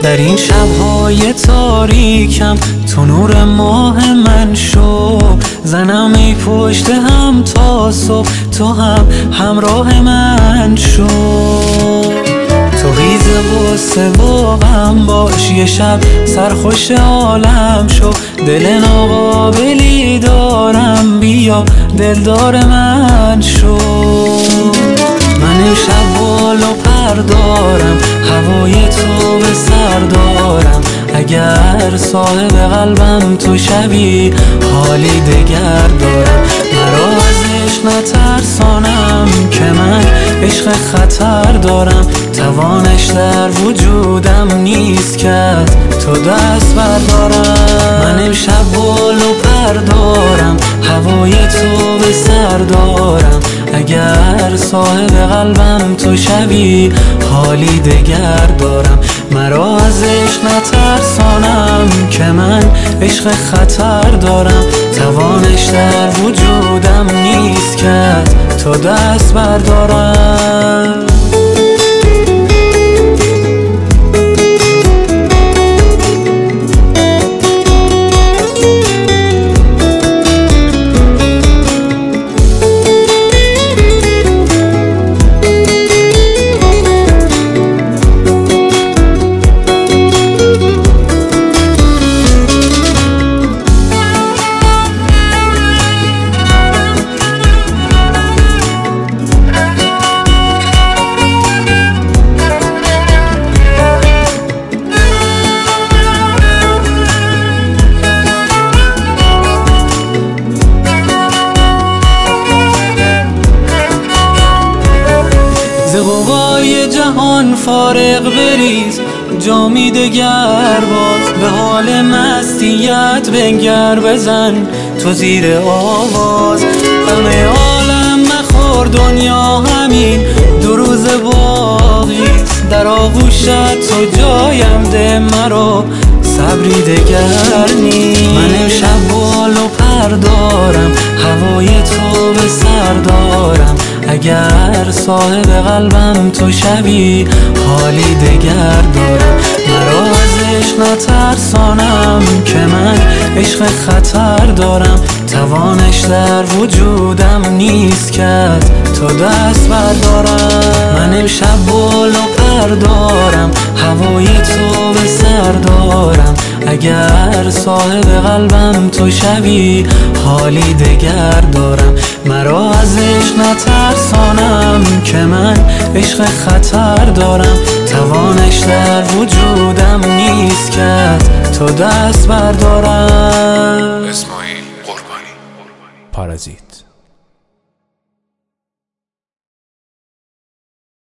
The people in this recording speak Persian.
در این شب‌های تاریکم تو نور ماه من شو، زنم ای پشت هم تا صبح، تو هم همراه من شو. تو خیز غصه و غم باش، یه شب سرخوش عالم شو. دل ناقابلی دارم، بیا دلدار من شو. من امشب بال و پر دارم، هوای تو به سر دارم. اگر صاحب قلبم تو شبی، حالی دگر دارم. مرا از عشق نترسانم که من عشق خطر دارم. توانش در وجودم نیست که تو دست بردارم. من امشب بال و پر دارم، هوای تو به سر دارم. اگر صاحب قلبم تو شبی، حالی دگر دارم. مرا از عشق نترسانم که من عشق خطر دارم. توانش در وجودم نیست که تو دست بردارم. ز غوغای جهان فارغ بریز، جامی دگر باز. به حال مستیت بنگر، بزن تو زیر آواز. غم عالم مخور، دنیا همین دو روز باقیست. در آغوشت تو جایم ده، مرا صبری دگر نیست. من امشب بال و پر دارم، هوای تو به سر دارم. اگر صاحب قلبم تو شبی، حالی دگر دارم. مرا از عشق نترسانم که من عشق خطر دارم. توانش در وجودم نیست که تو دست بردارم. من امشب بال و پر دارم، هوای تو به سر دارم. اگر صاحب قلبم تو شبی، حالی دگر دارم. مرا از عشق نترسانم که من عشق خطر دارم. توانش در وجودم نیست که تو دست بردارم. اسماعیل قربانی، پارازیت.